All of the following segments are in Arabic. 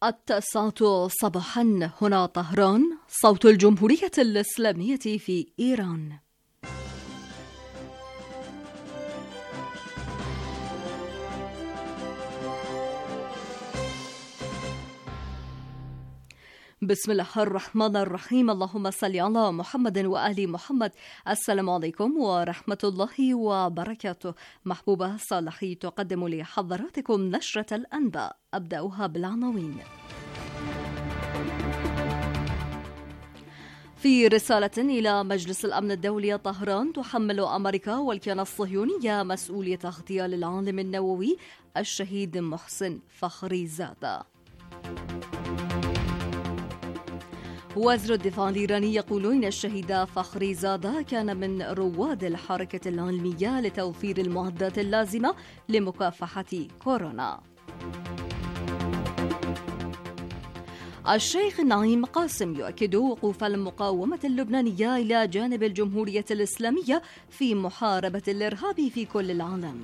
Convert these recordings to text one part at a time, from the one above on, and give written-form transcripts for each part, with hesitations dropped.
9 صباحا هنا طهران، صوت الجمهورية الإسلامية في إيران. بسم الله الرحمن الرحيم. اللهم صل على محمد وآل محمد. السلام عليكم ورحمة الله وبركاته. محبوبة صالحي تقدم لحضراتكم نشرة الأنباء، أبدأها بالعناوين. في رسالة إلى مجلس الأمن الدولي، طهران تحمل أمريكا والكيان الصهيوني مسؤولية اغتيال العالم النووي الشهيد محسن فخريزادة. وزير الدفاع الإيراني يقول إن الشهيد فخريزادة كان من رواد الحركة العلمية لتوفير المعدات اللازمة لمكافحة كورونا. الشيخ نعيم قاسم يؤكد وقوف المقاومة اللبنانية إلى جانب الجمهورية الإسلامية في محاربة الإرهاب في كل العالم.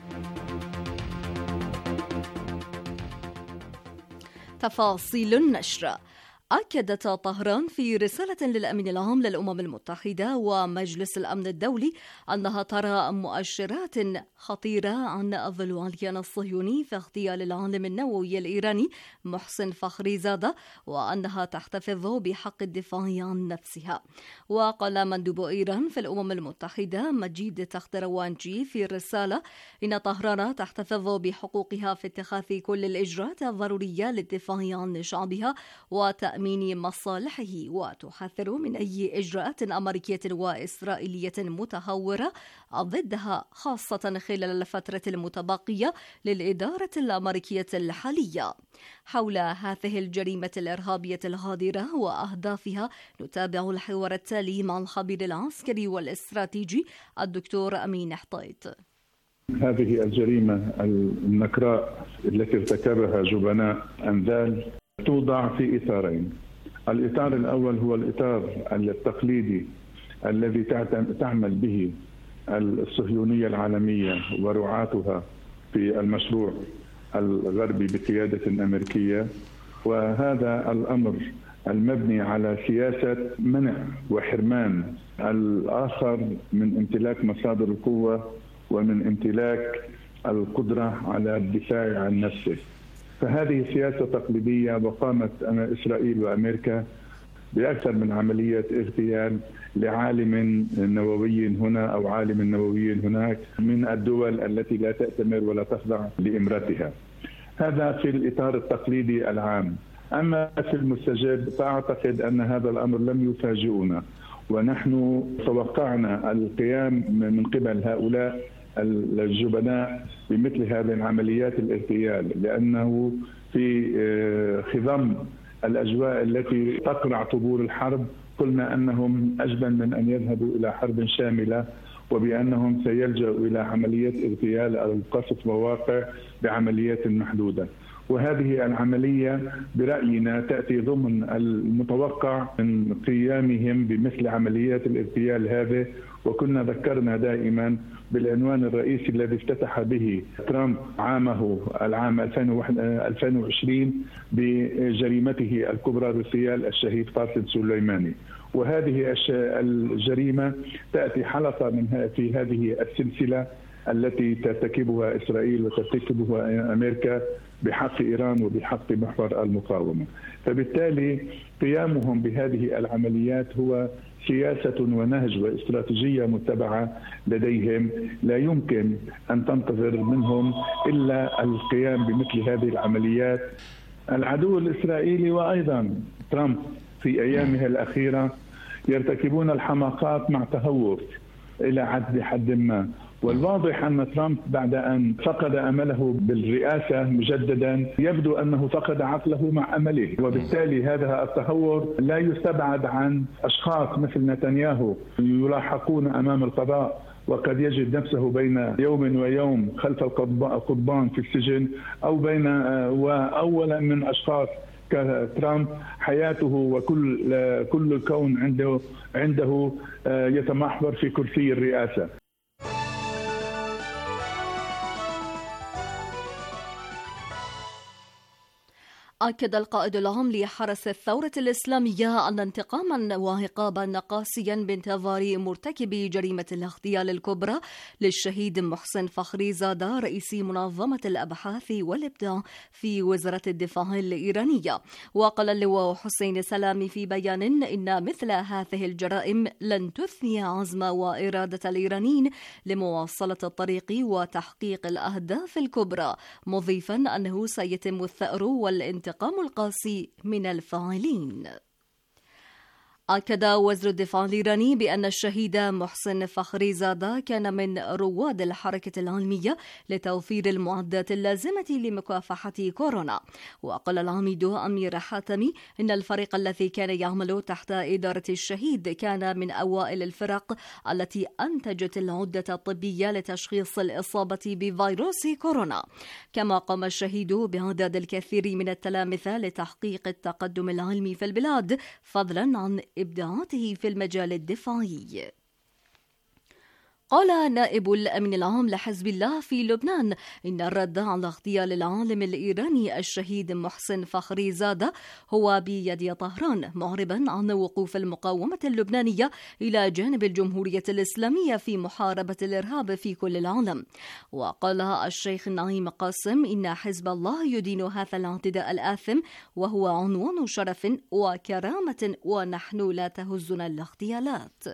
تفاصيل النشر. أكدت طهران في رسالة للأمين العام للأمم المتحدة ومجلس الأمن الدولي أنها ترى مؤشرات خطيرة عن الضلوع الكيان الصهيوني في اغتيال العالم النووي الإيراني محسن فخريزادة، وأنها تحتفظ بحق الدفاع عن نفسها. وقال مندوب إيران في الأمم المتحدة مجيد تختروانجي في الرسالة إن طهران تحتفظ بحقوقها في اتخاذ كل الإجراءات الضرورية للدفاع عن شعبها وتأمين مصالحه، وتحذر من أي إجراءات أمريكية وإسرائيلية متهورة ضدها، خاصة خلال الفترة المتبقية للإدارة الأمريكية الحالية. حول هذه الجريمة الإرهابية الغادرة وأهدافها نتابع الحوار التالي مع الخبير العسكري والاستراتيجي الدكتور أمين حطيط. هذه الجريمة النكراء التي ارتكبها جبناء أنذال توضع في إطارين. الإطار الأول هو الإطار التقليدي الذي تعمل به الصهيونية العالمية ورعاتها في المشروع الغربي بقيادة أمريكية، وهذا الأمر المبني على سياسة منع وحرمان الآخر من امتلاك مصادر القوة ومن امتلاك القدرة على الدفاع عن نفسه. فهذه سياسة تقليدية، وقامت إسرائيل وأمريكا بأكثر من عملية اغتيال لعالم نووي هنا أو عالم نووي هناك من الدول التي لا تأتمر ولا تخضع لإمرتها. هذا في الإطار التقليدي العام. أما في المستجد فأعتقد أن هذا الأمر لم يفاجئنا، ونحن توقعنا القيام من قبل هؤلاء الجبناء بمثل هذه العمليات الاغتيال، لأنه في خضم الأجواء التي تقرع طبول الحرب قلنا أنهم أجبن من أن يذهبوا إلى حرب شاملة، وبأنهم سيلجأوا إلى عملية اغتيال أو قصف مواقع بعمليات محدودة. وهذه العملية برأينا تأتي ضمن المتوقع من قيامهم بمثل عمليات الاغتيال هذه. وكنا ذكرنا دائما بالعنوان الرئيسي الذي افتتح به ترامب عامه العام 2020 بجريمته الكبرى باغتيال الشهيد قاسم سليماني. وهذه الجريمة تأتي حلقة في هذه السلسلة التي ترتكبها إسرائيل وترتكبها أمريكا بحق إيران وبحق محور المقاومة. فبالتالي قيامهم بهذه العمليات هو سياسة ونهج واستراتيجية متبعة لديهم، لا يمكن أن تنتظر منهم إلا القيام بمثل هذه العمليات. العدو الإسرائيلي وأيضا ترامب في أيامه الأخيرة يرتكبون الحماقات مع تهور إلى حد ما، والواضح أن ترامب بعد أن فقد أمله بالرئاسة مجددا يبدو أنه فقد عقله مع أمله، وبالتالي هذا التهور لا يستبعد عن أشخاص مثل نتنياهو يلاحقون أمام القضاء، وقد يجد نفسه بين يوم ويوم خلف القضبان في السجن، أو بين وأولا من أشخاص كترامب حياته وكل الكون عنده يتمحور في كرسي الرئاسة. أكد القائد العام لحرس الثورة الإسلامية أن انتقاما وعقابا قاسيا بانتظار مرتكبي جريمة الاغتيال الكبرى للشهيد محسن فخريزادة رئيس منظمة الأبحاث والإبداع في وزارة الدفاع الإيرانية. وقال اللواء حسين سلامي في بيان إن مثل هذه الجرائم لن تثني عزم وإرادة الإيرانيين لمواصلة الطريق وتحقيق الأهداف الكبرى، مضيفا أنه سيتم الثأر والانتقام القاسي من الفاعلين. أكد وزير الدفاع الإيراني بأن الشهيد محسن فخريزادة كان من رواد الحركة العلمية لتوفير المعدات اللازمة لمكافحة كورونا. وقال العميد أمير حاتمي إن الفريق الذي كان يعمل تحت إدارة الشهيد كان من أوائل الفرق التي أنتجت العدة الطبية لتشخيص الإصابة بفيروس كورونا. كما قام الشهيد بإعداد الكثير من التلامذة لتحقيق التقدم العلمي في البلاد، فضلا عن إبداعاته في المجال الدفاعي. قال نائب الأمين العام لحزب الله في لبنان إن الرد على اغتيال العالم الإيراني الشهيد محسن فخريزادة هو بيد طهران، معربا عن وقوف المقاومة اللبنانية إلى جانب الجمهورية الإسلامية في محاربة الإرهاب في كل العالم. وقال الشيخ نعيم قاسم إن حزب الله يدين هذا الاعتداء الآثم وهو عنوان شرف وكرامة، ونحن لا تهزنا الاغتيالات.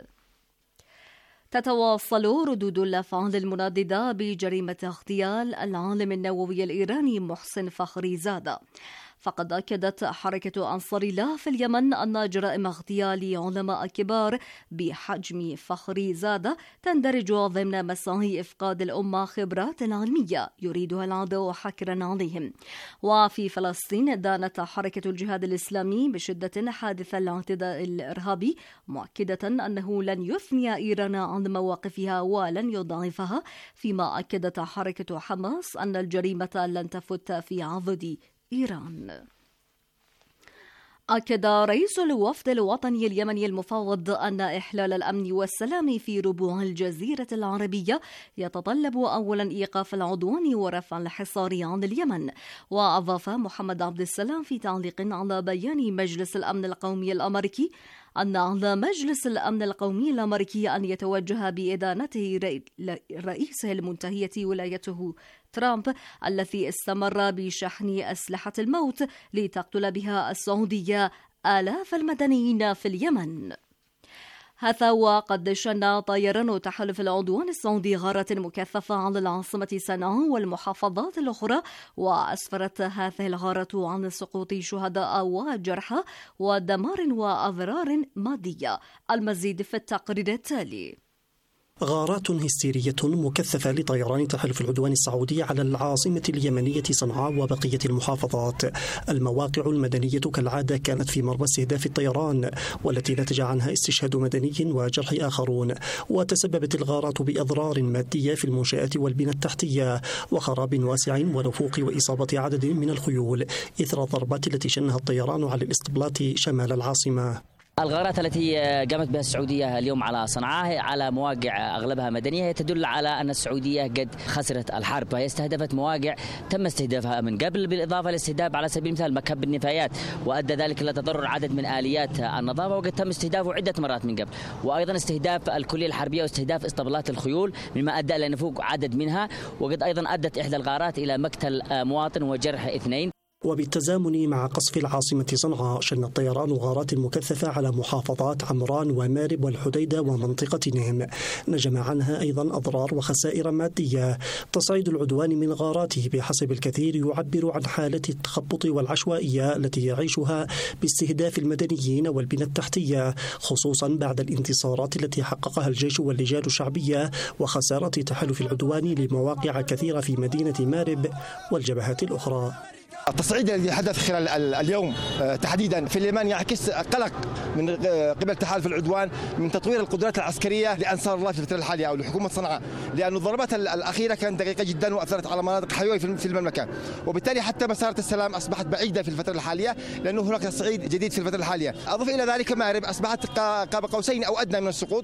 تتواصل ردود الأفعال المنددة بجريمة اغتيال العالم النووي الإيراني محسن فخريزادة. فقد أكدت حركة أنصار الله في اليمن أن جرائم اغتيال علماء كبار بحجم فخريزادة تندرج ضمن مساعي إفقاد الأمة خبرات علمية يريدها العدو حكرا عليهم. وفي فلسطين دانت حركة الجهاد الإسلامي بشدة حادث الاعتداء الإرهابي، مؤكدة أنه لن يثني إيران عن مواقفها ولن يضعفها، فيما أكدت حركة حماس أن الجريمة لن تفت في عضد إيران. أكد رئيس الوفد الوطني اليمني المفوض أن إحلال الأمن والسلام في ربوع الجزيرة العربية يتطلب أولا إيقاف العدوان ورفع الحصار عن اليمن. وأضاف محمد عبد السلام في تعليق على بيان مجلس الأمن القومي الأمريكي أن على مجلس الأمن القومي الأمريكي أن يتوجه بإدانته رئيسه المنتهية ولايته ترامب الذي استمر بشحن أسلحة الموت لتقتل بها السعودية آلاف المدنيين في اليمن. هذا وقد شن طيران تحالف العدوان السعودي غارات مكثفة على العاصمة صنعاء والمحافظات الأخرى، وأسفرت هذه الغارات عن سقوط شهداء وجرحى ودمار وأضرار مادية. المزيد في التقرير التالي. غارات هستيرية مكثفة لطيران تحالف العدوان السعودي على العاصمة اليمنية صنعاء وبقية المحافظات. المواقع المدنية كالعادة كانت في مرمى استهداف الطيران، والتي نتج عنها استشهاد مدني وجرح آخرون. وتسببت الغارات بأضرار مادية في المنشآت والبنى التحتية وخراب واسع ونفوق وإصابة عدد من الخيول إثر الضربات التي شنها الطيران على الإسطبلات شمال العاصمة. الغارات التي قامت بها السعودية اليوم على صنعاء على مواقع أغلبها مدنية تدل على أن السعودية قد خسرت الحرب، وهي استهدفت مواقع تم استهدافها من قبل، بالإضافة لاستهداف على سبيل المثال مكب النفايات، وأدى ذلك إلى تضرر عدد من آليات النظافة، وقد تم استهدافه عدة مرات من قبل. وأيضا استهداف الكلية الحربية واستهداف اسطبلات الخيول مما أدى إلى نفوق عدد منها، وقد أيضا أدت إحدى الغارات إلى مقتل مواطن وجرح 2. وبالتزامن مع قصف العاصمة صنعاء شن الطيران غارات مكثفة على محافظات عمران ومارب والحديدة ومنطقة نهم، نجم عنها أيضا أضرار وخسائر مادية. تصعيد العدوان من غاراته بحسب الكثير يعبر عن حالة التخبط والعشوائية التي يعيشها باستهداف المدنيين والبنى التحتية، خصوصا بعد الانتصارات التي حققها الجيش واللجان الشعبية وخسارة تحالف العدوان لمواقع كثيرة في مدينة مارب والجبهات الأخرى. التصعيد الذي حدث خلال اليوم تحديدا في اليمن يعكس قلق من قبل تحالف العدوان من تطوير القدرات العسكرية لأنصار الله في الفترة الحالية أو لحكومة صنعاء، لأن الضربات الأخيرة كانت دقيقة جدا وأثرت على مناطق حيوية في المملكة، وبالتالي حتى مسارة السلام أصبحت بعيدة في الفترة الحالية لأنه هناك تصعيد جديد في الفترة الحالية. أضف إلى ذلك مارب أصبحت قاب قوسين أو أدنى من السقوط.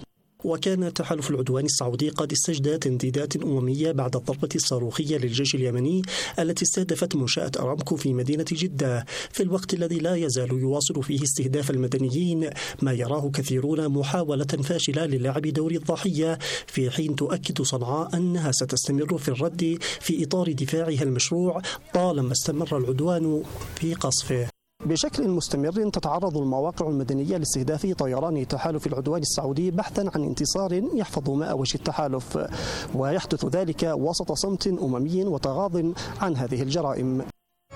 وكان التحالف العدواني السعودي قد استجدى تنديدات أممية بعد الضربة الصاروخية للجيش اليمني التي استهدفت منشأة أرامكو في مدينة جدة، في الوقت الذي لا يزال يواصل فيه استهداف المدنيين، ما يراه كثيرون محاولة فاشلة للعب دور الضحية، في حين تؤكد صنعاء أنها ستستمر في الرد في إطار دفاعها المشروع طالما استمر العدوان في قصفه. بشكل مستمر تتعرض المواقع المدنية لاستهداف طيران تحالف العدوان السعودي بحثا عن انتصار يحفظ ماء وجه التحالف، ويحدث ذلك وسط صمت أممي وتغاض عن هذه الجرائم.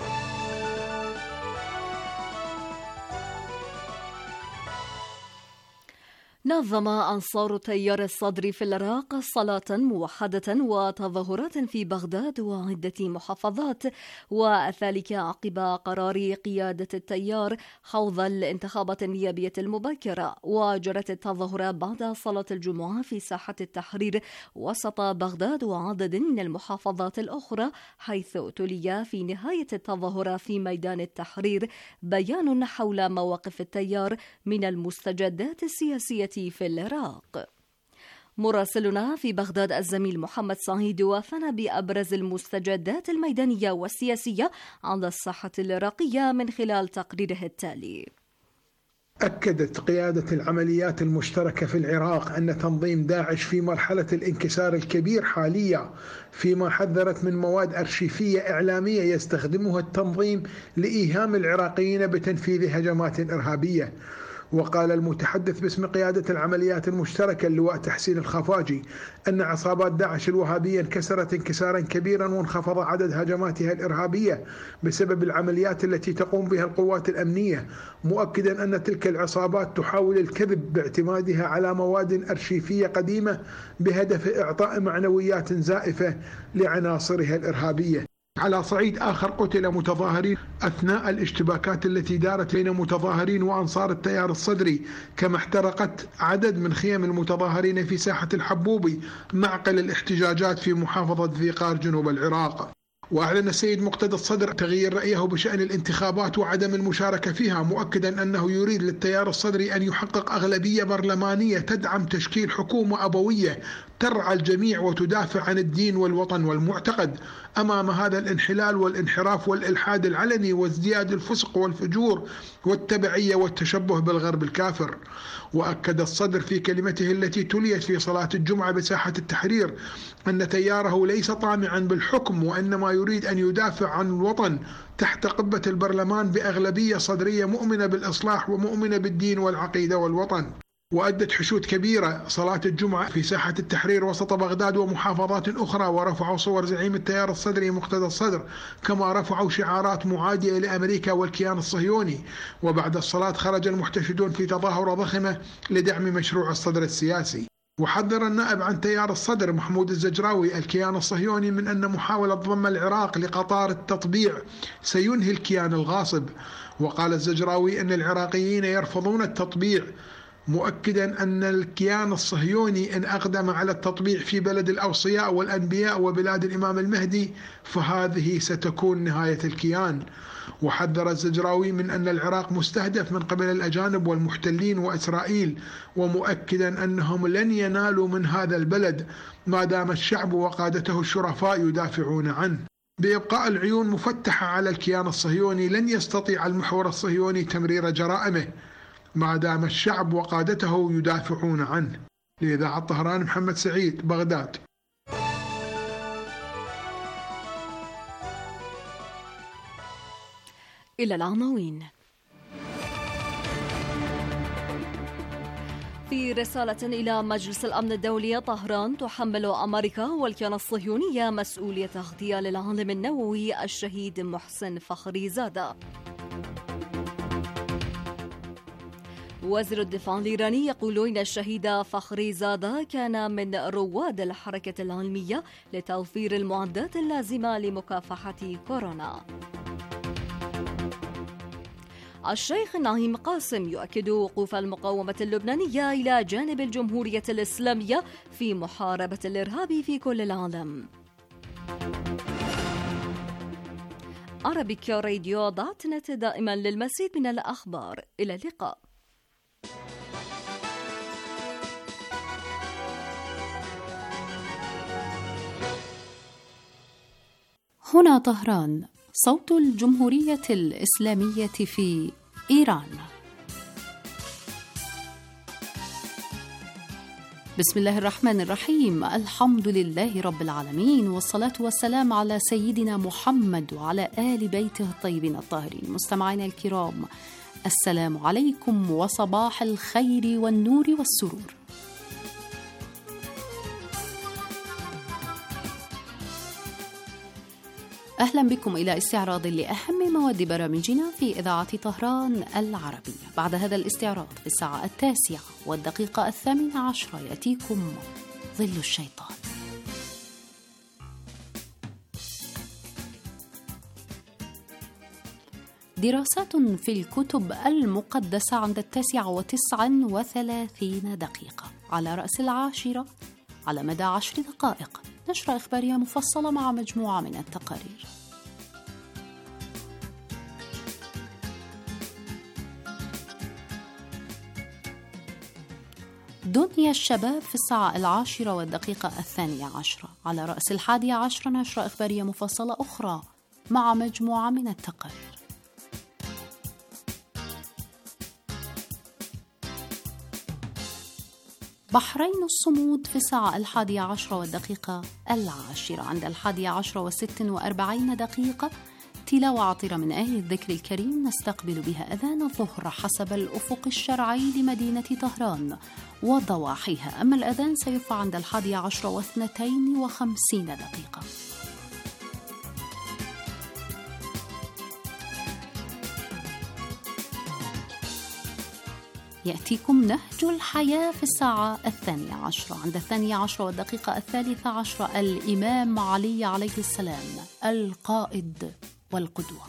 نظم أنصار تيار الصدر في العراق صلاة موحدة وتظاهرات في بغداد وعدة محافظات، وذلك عقب قرار قيادة التيار خوض الانتخابات النيابية المبكرة. وجرت التظاهرات بعد صلاة الجمعة في ساحة التحرير وسط بغداد وعدد من المحافظات الأخرى، حيث تلي في نهاية التظاهرات في ميدان التحرير بيان حول مواقف التيار من المستجدات السياسية في العراق. مراسلنا في بغداد الزميل محمد سعيد وافانا بأبرز المستجدات الميدانية والسياسية على الساحة العراقية من خلال تقريره التالي. أكدت قيادة العمليات المشتركة في العراق أن تنظيم داعش في مرحلة الانكسار الكبير حاليا، فيما حذرت من مواد أرشيفية إعلامية يستخدمها التنظيم لإيهام العراقيين بتنفيذ هجمات إرهابية. وقال المتحدث باسم قيادة العمليات المشتركة اللواء تحسين الخفاجي أن عصابات داعش الوهابية انكسرت انكسارا كبيرا وانخفض عدد هجماتها الإرهابية بسبب العمليات التي تقوم بها القوات الأمنية، مؤكدا أن تلك العصابات تحاول الكذب باعتمادها على مواد أرشيفية قديمة بهدف إعطاء معنويات زائفة لعناصرها الإرهابية. على صعيد آخر، قتل متظاهرين أثناء الاشتباكات التي دارت بين متظاهرين وأنصار التيار الصدري، كما احترقت عدد من خيم المتظاهرين في ساحة الحبوبي معقل الاحتجاجات في محافظة ذي قار جنوب العراق. وأعلن السيد مقتدى الصدر تغيير رأيه بشأن الانتخابات وعدم المشاركة فيها، مؤكدا أنه يريد للتيار الصدري أن يحقق أغلبية برلمانية تدعم تشكيل حكومة أبوية ترعى الجميع وتدافع عن الدين والوطن والمعتقد أمام هذا الانحلال والانحراف والإلحاد العلني وازدياد الفسق والفجور والتبعية والتشبه بالغرب الكافر. وأكد الصدر في كلمته التي تليت في صلاة الجمعة بساحة التحرير أن تياره ليس طامعا بالحكم، وإنما يريد أن يدافع عن الوطن تحت قبة البرلمان بأغلبية صدرية مؤمنة بالإصلاح ومؤمنة بالدين والعقيدة والوطن. وأدت حشود كبيرة صلاة الجمعة في ساحة التحرير وسط بغداد ومحافظات أخرى، ورفعوا صور زعيم التيار الصدري مقتدى الصدر، كما رفعوا شعارات معادية لأمريكا والكيان الصهيوني. وبعد الصلاة خرج المحتشدون في تظاهرة ضخمة لدعم مشروع الصدر السياسي. وحذر النائب عن تيار الصدر محمود الزجراوي الكيان الصهيوني من أن محاولة ضم العراق لقطار التطبيع سينهي الكيان الغاصب. وقال الزجراوي أن العراقيين يرفضون التطبيع، مؤكدا أن الكيان الصهيوني إن أقدم على التطبيع في بلد الأوصياء والأنبياء وبلاد الإمام المهدي فهذه ستكون نهاية الكيان. وحذر الزجراوي من أن العراق مستهدف من قبل الأجانب والمحتلين وإسرائيل، ومؤكدا أنهم لن ينالوا من هذا البلد ما دام الشعب وقادته الشرفاء يدافعون عنه. بإبقاء العيون مفتحة على الكيان الصهيوني لن يستطيع المحور الصهيوني تمرير جرائمه ما دام الشعب وقادته يدافعون عنه. لإذاعة طهران، محمد سعيد، بغداد. إلى العناوين. في رسالة إلى مجلس الأمن الدولي، طهران تحمل أمريكا والكيان الصهيوني مسؤولية اغتيال العالم النووي الشهيد محسن فخريزادة. وزير الدفاع الإيراني يقول إن الشهيد فخريزادة كان من رواد الحركة العلمية لتوفير المعدات اللازمة لمكافحة كورونا. الشيخ نعيم قاسم يؤكد وقوف المقاومة اللبنانية إلى جانب الجمهورية الإسلامية في محاربة الإرهاب في كل العالم. Arabic-radio.net دائما للمزيد من الأخبار. إلى اللقاء. هنا طهران، صوت الجمهورية الإسلامية في إيران. بسم الله الرحمن الرحيم، الحمد لله رب العالمين، والصلاة والسلام على سيدنا محمد وعلى آل بيته الطيبين الطاهرين. مستمعينا الكرام، السلام عليكم وصباح الخير والنور والسرور. أهلا بكم إلى استعراض لأهم مواد برامجنا في إذاعة طهران العربية. بعد هذا الاستعراض في الساعة 9:18 يأتيكم ظل الشيطان. دراسات في الكتب المقدسة عند 9:39 على رأس 10 على مدى 10 دقائق. نشرة إخبارية مفصلة مع مجموعة من التقارير. دنيا الشباب في الساعة 10:12 على رأس 11. نشرة إخبارية مفصلة أخرى مع مجموعة من التقارير. بحرين الصمود في الساعة 11:10 عند 11:46 تلاوة عطرة من آية الذكر الكريم نستقبل بها أذان الظهر حسب الأفق الشرعي لمدينة طهران وضواحيها. أما الأذان سيرفع عند 11:52. يأتيكم نهج الحياة في الساعة 12 عند 12:13 الإمام علي عليه السلام القائد والقدوة.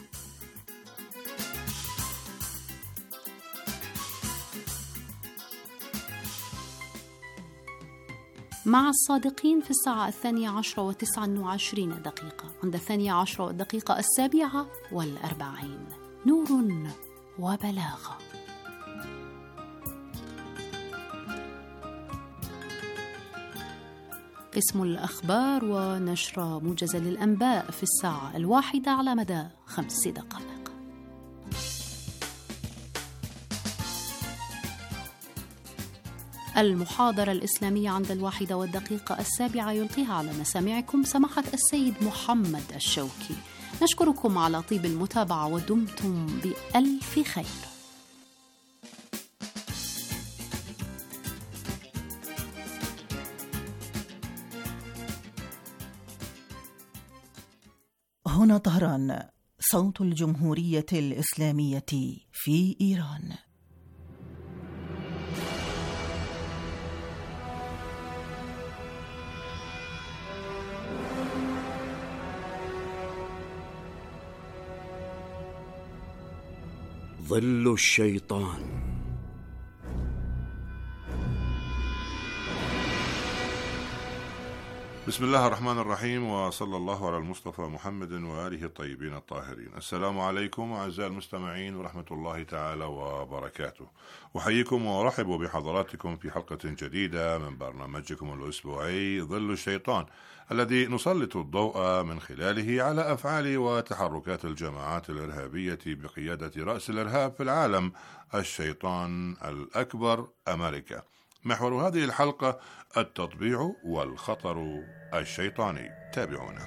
مع الصادقين في الساعة 12:29 عند 12:47 نور وبلاغة. قسم الأخبار ونشرة موجزة للأنباء في الساعة 1 على مدى 5 دقائق. المحاضرة الإسلامية عند 1:07 يلقيها على مسامعكم سماحة السيد محمد الشوكي. نشكركم على طيب المتابعة ودمتم بألف خير. هنا طهران، صوت الجمهورية الإسلامية في إيران. ظل الشيطان. بسم الله الرحمن الرحيم، وصلى الله على المصطفى محمد وآله الطيبين الطاهرين. السلام عليكم أعزائي المستمعين ورحمة الله تعالى وبركاته. أحييكم وأرحب بحضراتكم في حلقة جديدة من برنامجكم الأسبوعي ظل الشيطان، الذي نسلط الضوء من خلاله على أفعال وتحركات الجماعات الإرهابية بقيادة رأس الإرهاب في العالم، الشيطان الأكبر أمريكا. محور هذه الحلقة التطبيع والخطر الشيطاني. تابعونا.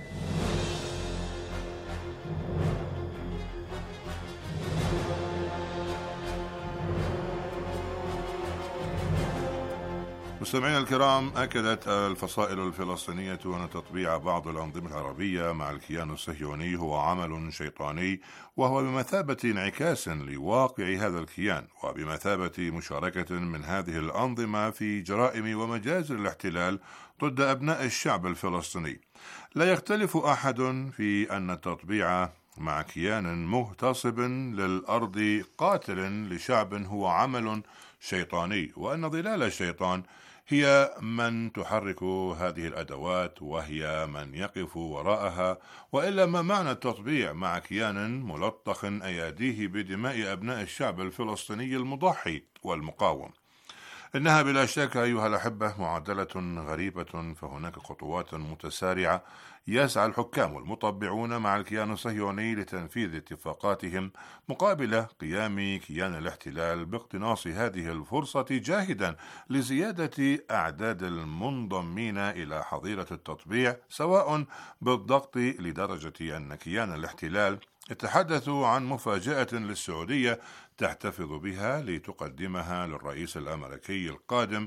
مستمعينا الكرام، أكدت الفصائل الفلسطينية أن تطبيع بعض الأنظمة العربية مع الكيان الصهيوني هو عمل شيطاني، وهو بمثابة انعكاس لواقع هذا الكيان، وبمثابة مشاركة من هذه الأنظمة في جرائم ومجازر الاحتلال ضد أبناء الشعب الفلسطيني. لا يختلف أحد في أن التطبيع مع كيان مغتصب للأرض قاتل لشعب هو عمل شيطاني، وأن ظلال الشيطان هي من تحرك هذه الأدوات وهي من يقف وراءها، وإلا ما معنى التطبيع مع كيان ملطخ أياديه بدماء أبناء الشعب الفلسطيني المضحي والمقاوم؟ إنها بلا شك أيها الأحبة معادلة غريبة، فهناك خطوات متسارعة يسعى الحكام والمطبعون مع الكيان الصهيوني لتنفيذ اتفاقاتهم مقابل قيام كيان الاحتلال باقتناص هذه الفرصة جاهدا لزيادة أعداد المنضمين إلى حظيرة التطبيع، سواء بالضغط لدرجة أن كيان الاحتلال يتحدث عن مفاجأة للسعودية تحتفظ بها لتقدمها للرئيس الأمريكي القادم،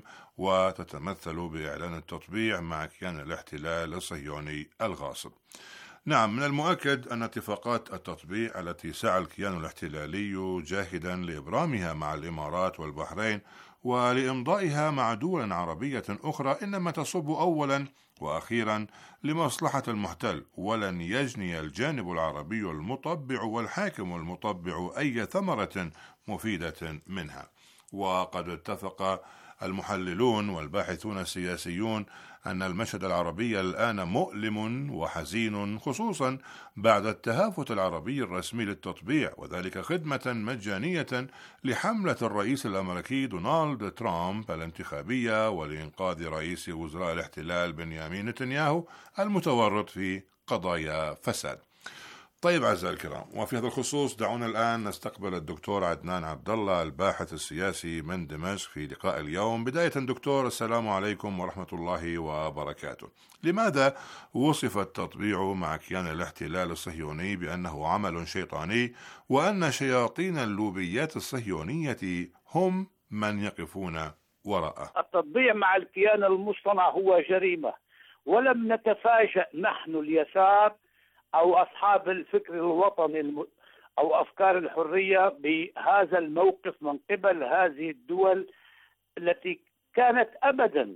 وتتمثل بإعلان التطبيع مع كيان الاحتلال الصهيوني الغاصب. نعم، من المؤكد أن اتفاقات التطبيع التي سعى الكيان الاحتلالي جاهدا لإبرامها مع الإمارات والبحرين ولإمضائها مع دول عربية أخرى إنما تصب أولا وأخيرا لمصلحة المحتل، ولن يجني الجانب العربي المطبع والحاكم المطبع أي ثمرة مفيدة منها. وقد اتفق المحللون والباحثون السياسيون أن المشهد العربي الآن مؤلم وحزين، خصوصا بعد التهافت العربي الرسمي للتطبيع، وذلك خدمة مجانية لحملة الرئيس الأمريكي دونالد ترامب الانتخابية ولإنقاذ رئيس وزراء الاحتلال بنيامين نتنياهو المتورط في قضايا فساد. طيب أعزائي الكرام، وفي هذا الخصوص دعونا الآن نستقبل الدكتور عدنان عبد الله الباحث السياسي من دمشق في لقاء اليوم. بداية دكتور، السلام عليكم ورحمة الله وبركاته. لماذا وصف التطبيع مع كيان الاحتلال الصهيوني بأنه عمل شيطاني، وأن شياطين اللوبيات الصهيونية هم من يقفون وراءه؟ التطبيع مع الكيان المصطنع هو جريمة، ولم نتفاجأ نحن اليسار أو أصحاب الفكر الوطني أو أفكار الحرية بهذا الموقف من قبل هذه الدول التي كانت أبدا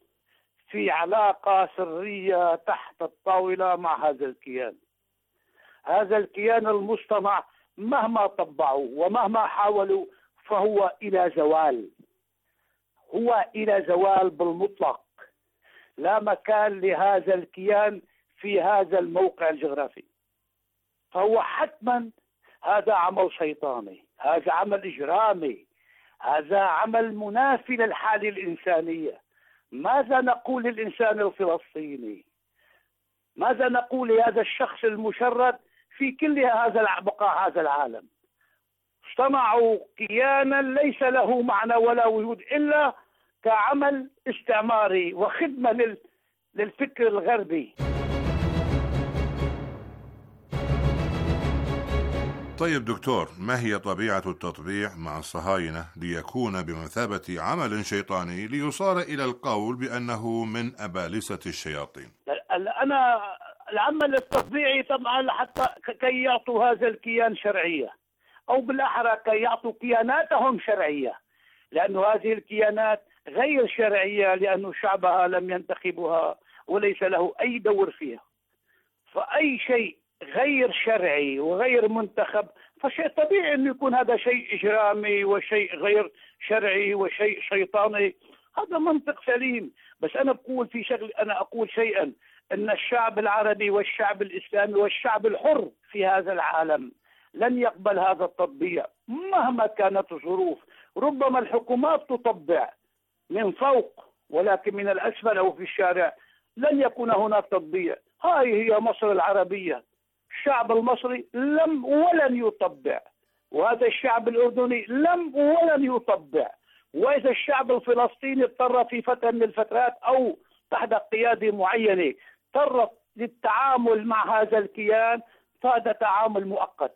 في علاقة سرية تحت الطاولة مع هذا الكيان. هذا الكيان المصطنع مهما طبعوا ومهما حاولوا فهو إلى زوال، هو إلى زوال بالمطلق. لا مكان لهذا الكيان في هذا الموقع الجغرافي، فهو حتما هذا عمل شيطاني، هذا عمل إجرامي، هذا عمل منافي للحالة الإنسانية. ماذا نقول للإنسان الفلسطيني؟ ماذا نقول لهذا الشخص المشرد في كل هذا بقاع هذا العالم؟ صنعوا كيانا ليس له معنى ولا وجود إلا كعمل استعماري وخدمة للفكر الغربي. طيب دكتور، ما هي طبيعة التطبيع مع الصهاينة ليكون بمثابة عمل شيطاني ليصار إلى القول بأنه من أبالسة الشياطين؟ أنا العمل التطبيعي طبعا حتى كي يعطوا هذا الكيان شرعية، أو بالأحرى كي يعطوا كياناتهم شرعية، لأن هذه الكيانات غير شرعية لأن شعبها لم ينتخبها وليس له أي دور فيها. فأي شيء غير شرعي وغير منتخب فشيء طبيعي أن يكون هذا شيء إجرامي وشيء غير شرعي وشيء شيطاني. هذا منطق سليم. بس أنا أقول شيئا، أن الشعب العربي والشعب الإسلامي والشعب الحر في هذا العالم لن يقبل هذا التطبيع مهما كانت الظروف. ربما الحكومات تطبع من فوق، ولكن من الأسفل أو في الشارع لن يكون هناك تطبيع. هاي هي مصر العربية. الشعب المصري لم ولن يطبع، وهذا الشعب الأردني لم ولن يطبع. وإذا الشعب الفلسطيني اضطر في فترة من الفترات أو تحت قيادة معينة اضطر للتعامل مع هذا الكيان فهذا تعامل مؤقت.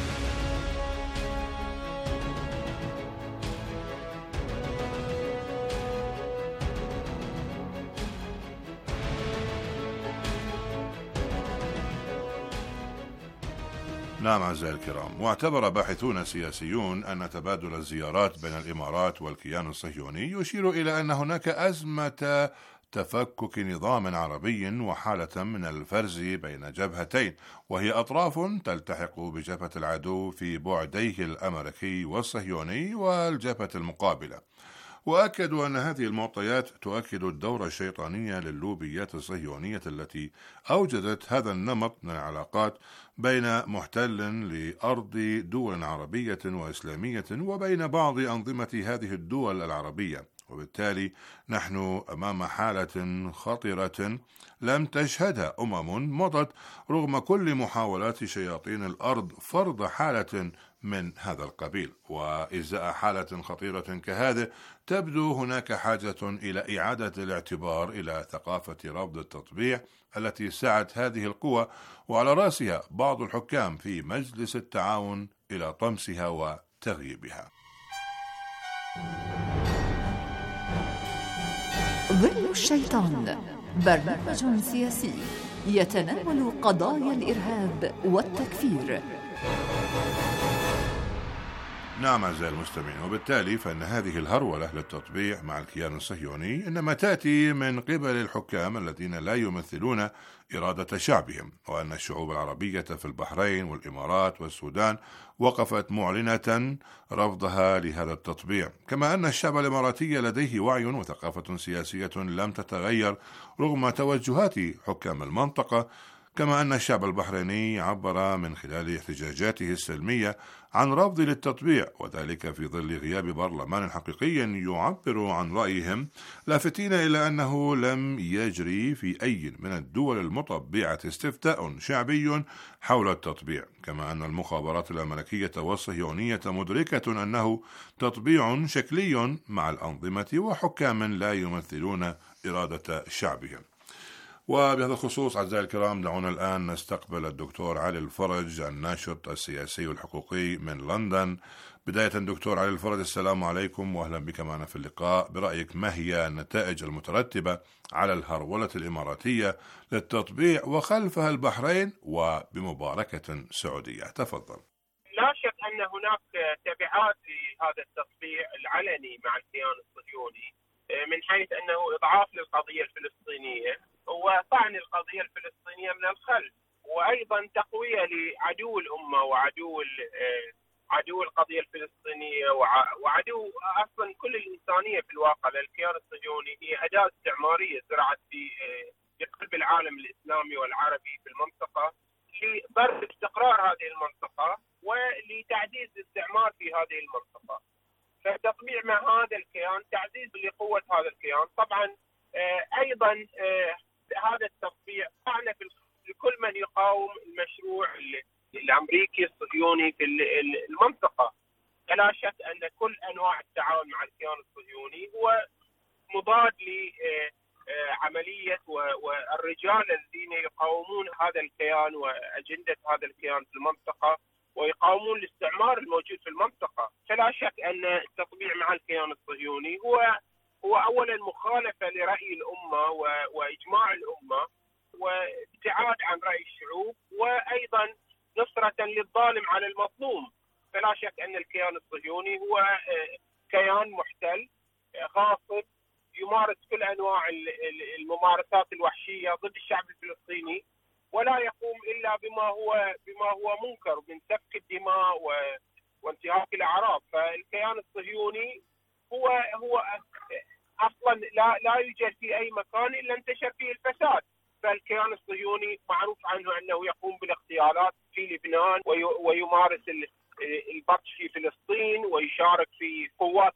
نعم أعزائي الكرام، واعتبر باحثون سياسيون أن تبادل الزيارات بين الإمارات والكيان الصهيوني يشير إلى أن هناك أزمة تفكك نظام عربي وحالة من الفرز بين جبهتين، وهي أطراف تلتحق بجبهة العدو في بعديه الأمريكي والصهيوني والجبهة المقابلة. وأكدوا أن هذه المعطيات تؤكد الدور الشيطاني للوبيات الصهيونية التي أوجدت هذا النمط من العلاقات بين محتل لأرض دول عربية وإسلامية وبين بعض أنظمة هذه الدول العربية، وبالتالي نحن أمام حالة خطرة لم تشهدها مضت رغم كل محاولات شياطين الأرض فرض حالة من هذا القبيل. وإزاء حالة خطيرة كهذه تبدو هناك حاجة إلى إعادة الاعتبار إلى ثقافة رفض التطبيع التي سعت هذه القوى، وعلى رأسها بعض الحكام في مجلس التعاون إلى طمسها وتغييبها. ظل الشيطان برنامج سياسي يتناول قضايا الإرهاب والتكفير. نعم أعزائي المستمعين، وبالتالي فإن هذه الهرولة للتطبيع مع الكيان الصهيوني إنما تأتي من قبل الحكام الذين لا يمثلون إرادة شعبهم، وأن الشعوب العربية في البحرين والإمارات والسودان وقفت معلنة رفضها لهذا التطبيع، كما أن الشعب الإماراتي لديه وعي وثقافة سياسية لم تتغير رغم توجهات حكام المنطقة، كما أن الشعب البحريني عبر من خلال احتجاجاته السلمية عن رفض للتطبيع، وذلك في ظل غياب برلمان حقيقي يعبر عن رأيهم، لافتين إلى أنه لم يجري في أي من الدول المطبعة استفتاء شعبي حول التطبيع، كما أن المخابرات الأمريكية والصهيونية مدركة أنه تطبيع شكلي مع الأنظمة وحكام لا يمثلون إرادة شعبهم. وبهذا الخصوص أعزائي الكرام دعونا الآن نستقبل الدكتور علي الفرج الناشط السياسي والحقوقي من لندن. بداية دكتور علي الفرج، السلام عليكم وأهلا بك معنا في اللقاء. برأيك ما هي النتائج المترتبة على الهرولة الإماراتية للتطبيع وخلفها البحرين وبمباركة سعودية؟ تفضل. لا شك أن هناك تبعات لهذا التطبيع العلني مع الكيان الصهيوني من حيث أنه إضعاف للقضية الفلسطينية وطعن القضية الفلسطينية من الخلف، وأيضا تقوية لعدو الأمة وعدو القضية الفلسطينية وعدو أصلا كل الإنسانية في الواقع. للكيان الصهيوني هي أداة استعمارية زرعت في قلب العالم الإسلامي والعربي في المنطقة لضرب استقرار هذه المنطقة ولتعزيز الاستعمار في هذه المنطقة. فالتطبيع مع هذا الكيان تعزيز لقوة هذا الكيان. طبعا أيضا هذا التطبيع طعن في كل من يقاوم المشروع الأمريكي الصهيوني في المنطقة. فلا شك أن كل أنواع التعاون مع الكيان الصهيوني هو مضاد لعملية والرجال الذين يقاومون هذا الكيان وأجندة هذا الكيان في المنطقة ويقاومون الاستعمار الموجود في المنطقة. فلا شك أن التطبيع مع الكيان الصهيوني هو أولا مخالفة لرأي الأمة وإجماع الأمة وابتعاد عن رأي الشعوب، وأيضا نصرة للظالم على المظلوم. فلا شك أن الكيان الصهيوني هو كيان محتل غاصب يمارس كل أنواع الممارسات الوحشية ضد الشعب الفلسطيني، ولا يقوم إلا بما هو منكر من سفك الدماء وانتهاك الأعراض. فالكيان الصهيوني هو اصلا لا يوجد في اي مكان الا انتشر فيه الفساد. فالكيان الصهيوني معروف عنه انه يقوم بالاغتيالات في لبنان ويمارس البطش في فلسطين ويشارك في قوات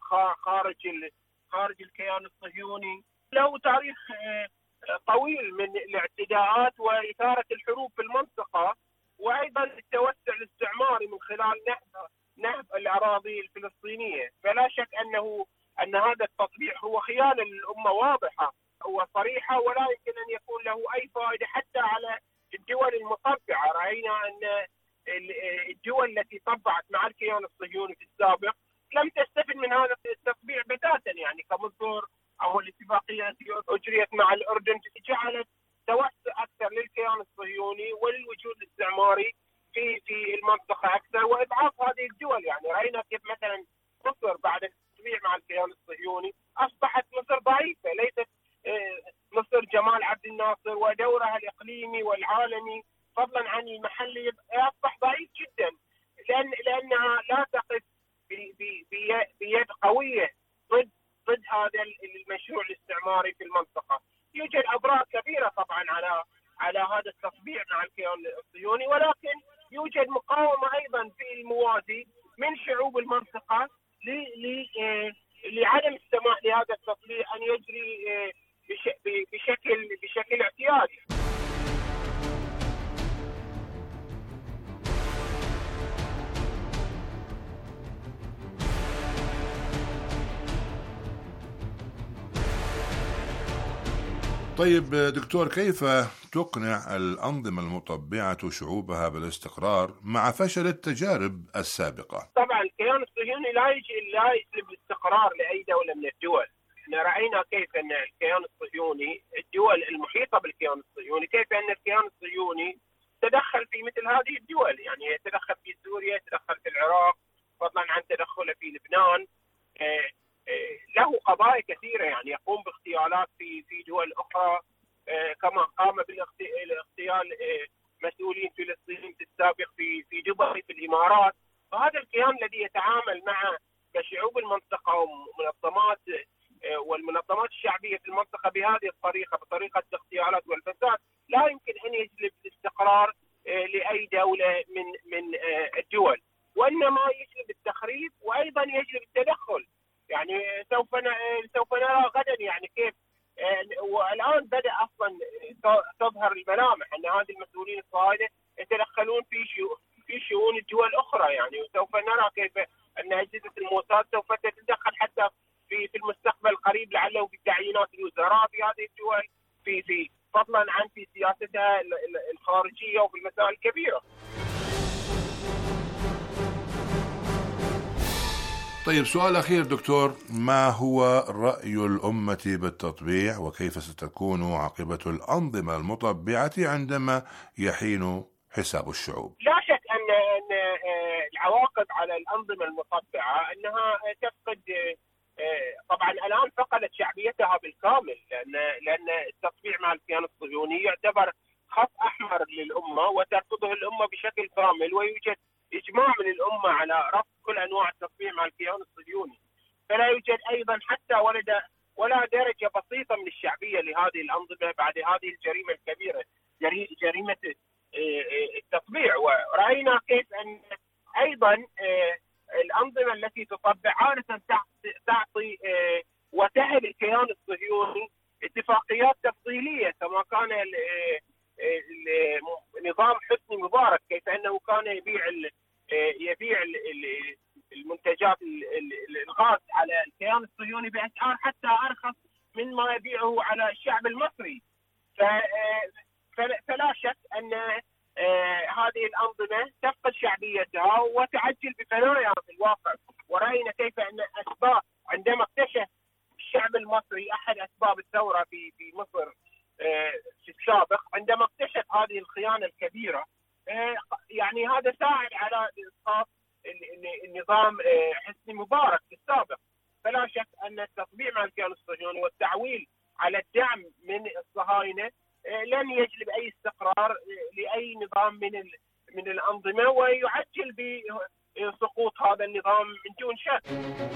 خارج الكيان الصهيوني. له تاريخ طويل من الاعتداءات واثاره الحروب في المنطقه، وايضا التوسع الاستعماري من خلال نهب الاراضي الفلسطينيه. فلا شك أن هذا التطبيع هو خيانة للأمة واضحة وصريحة، ولا يمكن أن يكون له أي فائدة حتى على الدول المطبعة. رأينا أن الدول التي طبعت مع الكيان الصهيوني في السابق لم تستفد من هذا التطبيع بتاتا، يعني كمصر أو الاتفاقية التي أجريت مع الأردن جعلت توسع أكثر للكيان الصهيوني وللوجود الاستعماري في المنطقة أكثر وإضعاف هذه الدول. يعني رأينا كيف مثلا مصر بعد التطبيع مع الكيان الصهيوني أصبحت مصر ضعيفة، ليست مصر جمال عبد الناصر ودورها الإقليمي والعالمي فضلا عن المحلي أصبح ضعيف جدا، لأنها لا تقف بيد قوية ضد هذا المشروع الاستعماري في المنطقة. يوجد أضرار كبيرة طبعا على هذا التطبيع مع الكيان الصهيوني، ولكن يوجد مقاومة أيضا في الموازي من شعوب المنطقة لعدم السماح لهذا التطبيع أن يجري بشكل اعتيادي. طيب دكتور، كيف تقنع الأنظمة المطبعة شعوبها بالاستقرار مع فشل التجارب السابقة؟ طبعا الكيان الصهيوني لا يجلب الاستقرار لأي دولة من الدول. احنا رأينا كيف أن الكيان الصهيوني، الدول المحيطة بالكيان الصهيوني، كيف أن الكيان الصهيوني تدخل في مثل هذه الدول، يعني تدخل في سوريا، تدخل في العراق، فضلا عن تدخله في لبنان. له قضايا كثيرة، يعني يقوم باغتيالات في دول أخرى، كما قام بالاغتيال مسؤولين فلسطين في السابق في دبي في الإمارات. فهذا الكيان الذي يتعامل مع شعوب المنطقة ومنظمات والمنظمات الشعبية في المنطقة بهذه الطريقة، بطريقة الاغتيالات والفساد، لا يمكن أن يجلب الاستقرار لأي دولة من الدول، وإنما يجلب التخريب وأيضا يجلب التدخل. يعني سوف نرى غدا يعني كيف، والآن بدأ أصلا تظهر الملامح أن هذه المسؤولين الصهاينة يتدخلون في شؤون الدول الأخرى. يعني وسوف نرى كيف أن أجهزة الموساد سوف تتدخل حتى في المستقبل القريب، لعله في تعيينات الوزراء في هذه الدول، في فضلا عن في سياستها الخارجية وفي المسائل الكبيرة. طيب سؤال أخير دكتور، ما هو رأي الأمة بالتطبيع، وكيف ستكون عاقبة الأنظمة المطبعة عندما يحين حساب الشعوب؟ لا شك أن العواقب على الأنظمة المطبعة أنها تفقد، طبعا الآن فقدت شعبيتها بالكامل، لأن التطبيع مع الكيان الصهيوني يعتبر خط أحمر للأمة وترفضه الأمة بشكل كامل، ويوجد إجماع من الأمة على رفض كل أنواع التطبيع مع الكيان الصهيوني. فلا يوجد أيضا حتى ولا درجة بسيطة من الشعبية لهذه الأنظمة بعد هذه الجريمة الكبيرة، جريمة التطبيع. ورأينا كيف أن أيضا الأنظمة التي تطبع عادة تعطي وتهب الكيان الصهيوني اتفاقيات تفصيلية، كما كان نظام حسني مبارك، كيف أنه كان يبيع المنتجات الغاز على الكيان الصهيوني بأسعار حتى أرخص مما يبيعه على الشعب المصري. فلا شك أن هذه الأنظمة تفقد شعبيتها وتعجل بفنائها في الواقع. ورأينا كيف أن أسباب، عندما اكتشف الشعب المصري أحد أسباب الثورة في مصر في السابق، عندما اكتشف هذه الخيانة الكبيرة، يعني هذا ساعد على إسقاط النظام حسني مبارك في السابق. فلا شك أن التطبيع مع الكيان الصهيوني والتعويل على الدعم من الصهاينة لن يجلب أي استقرار لأي نظام من الأنظمة، ويعجل بسقوط هذا النظام من دون شك.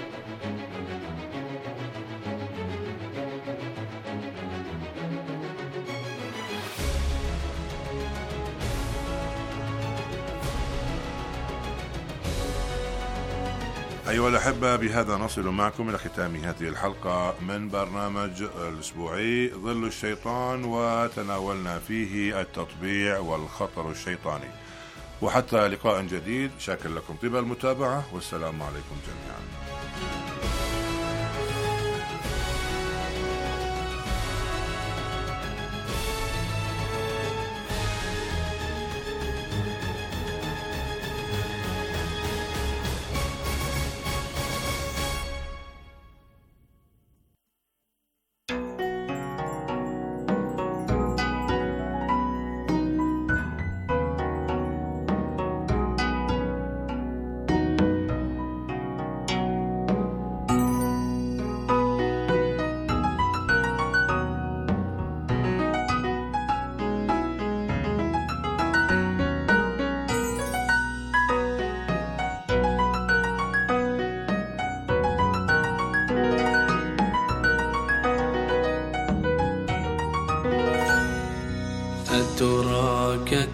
أيها الأحبة، بهذا نصل معكم إلى ختام هذه الحلقة من برنامج الأسبوعي ظل الشيطان، وتناولنا فيه التطبيع والخطر الشيطاني. وحتى لقاء جديد، شاكر لكم طيب المتابعة، والسلام عليكم جميعا. أتراك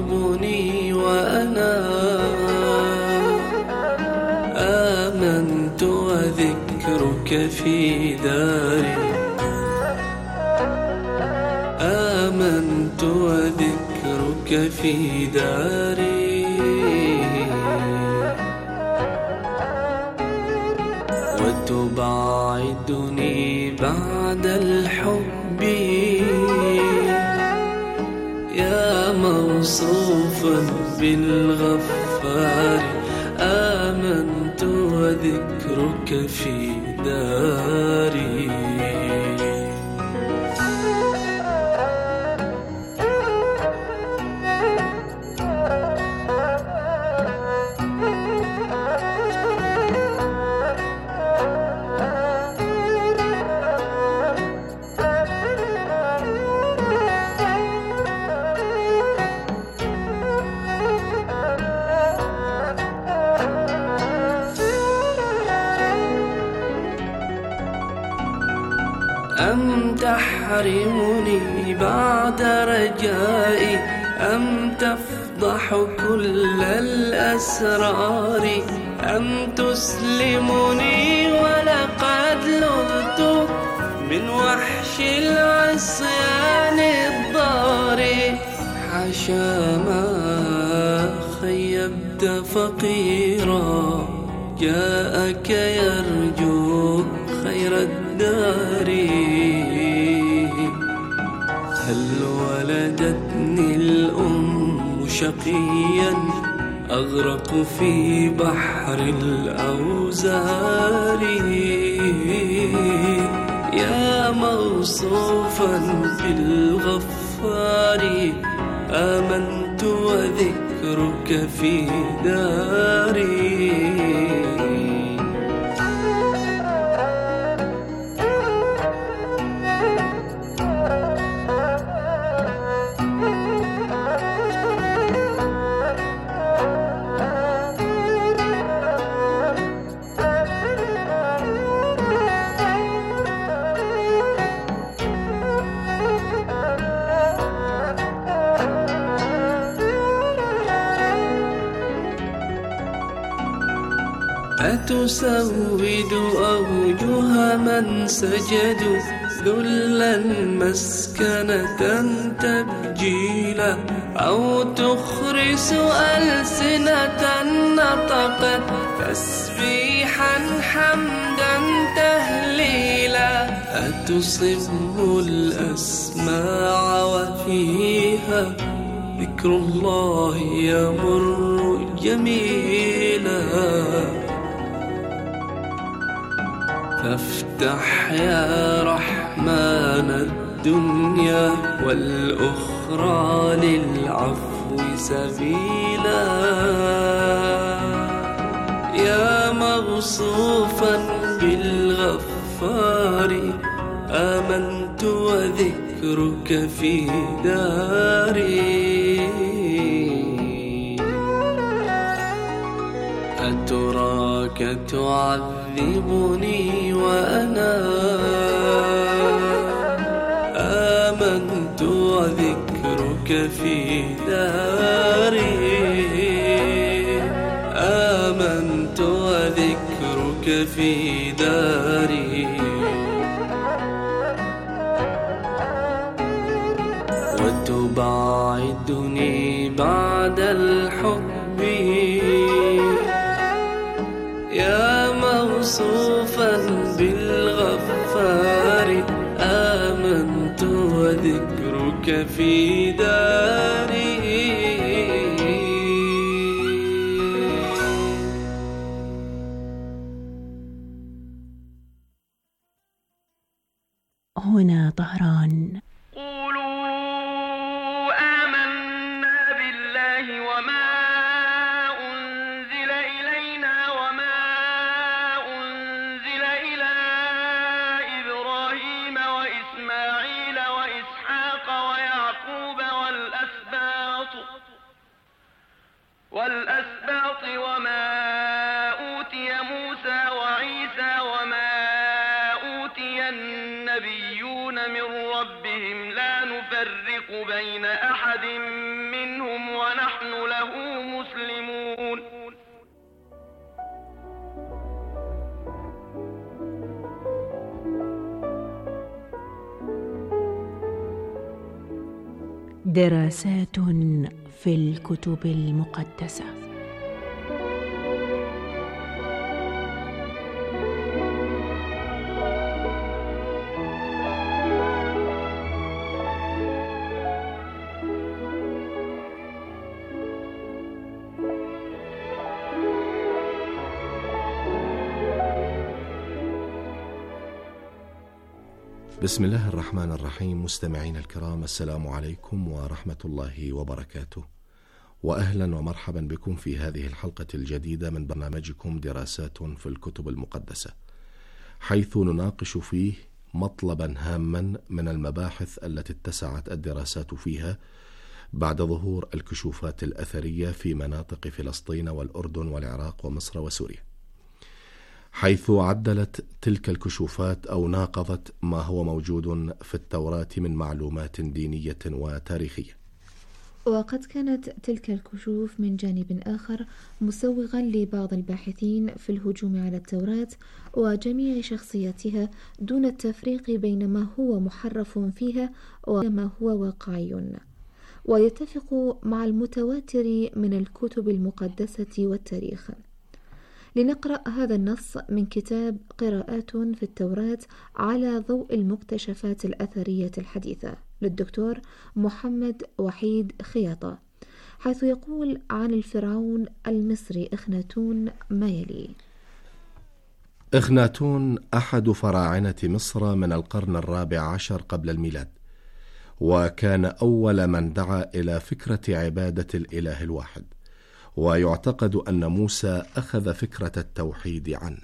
تعذبني وأنا آمنت آمنت وذكرك في داري، آمنت وذكرك في داري، وتبعدني بعد الحب يا موصوفا بالغفار، آمنت وذكرك في داري. أم تحرمني بعد رجائي، أم تفضح كل الأسرار، أم تسلمني ولقد لذت من وحش العصيان الضار، حاشا ما خيبت فقيرا جاءك يرجو خير الدار، هل ولدتني الأم شقيا أغرق في بحر الأوزار، يا موصوفا بالغفار، آمنت وذكرك في داري. أتسود أوجه من سجدوا ذلا مسكنة تبجيلا، أو تخرس ألسنة نطقت تسبيحا حمدا تهليلا، أتصم الأسماع وفيها ذكر الله يمر جميلا، فافتح يا رحمن الدنيا والأخرى للعفو سبيلا، يا موصوفا بالغفار، آمنت وذكرك في داري. أتراك تعذبني وأنا آمنت وذكرك في داري، آمنت وذكرك في داري، وتبعدني بعد الحب يا موصوفا بالغفار، آمنت وذكرك في داري. هنا طهران. والأسباط وما أوتي موسى وعيسى وما أوتي النبيون من ربهم لا نفرق بين أحد منهم ونحن له مسلمون. دراسات في الكتب المقدسة. بسم الله الرحمن الرحيم. مستمعين الكرام، السلام عليكم ورحمة الله وبركاته، وأهلا ومرحبا بكم في هذه الحلقة الجديدة من برنامجكم دراسات في الكتب المقدسة، حيث نناقش فيه مطلبا هاما من المباحث التي اتسعت الدراسات فيها بعد ظهور الكشوفات الأثرية في مناطق فلسطين والأردن والعراق ومصر وسوريا، حيث عدلت تلك الكشوفات أو ناقضت ما هو موجود في التوراة من معلومات دينية وتاريخية. وقد كانت تلك الكشوف من جانب آخر مسوغا لبعض الباحثين في الهجوم على التوراة وجميع شخصياتها دون التفريق بين ما هو محرف فيها وما هو واقعي، ويتفق مع المتواتر من الكتب المقدسة والتاريخ. لنقرأ هذا النص من كتاب قراءات في التوراة على ضوء المكتشفات الأثرية الحديثة للدكتور محمد وحيد خياطة، حيث يقول عن الفرعون المصري إخناتون ما يلي: إخناتون أحد فراعنة مصر من القرن 14 قبل الميلاد، وكان أول من دعا إلى فكرة عبادة الإله الواحد، ويعتقد أن موسى أخذ فكرة التوحيد عنه.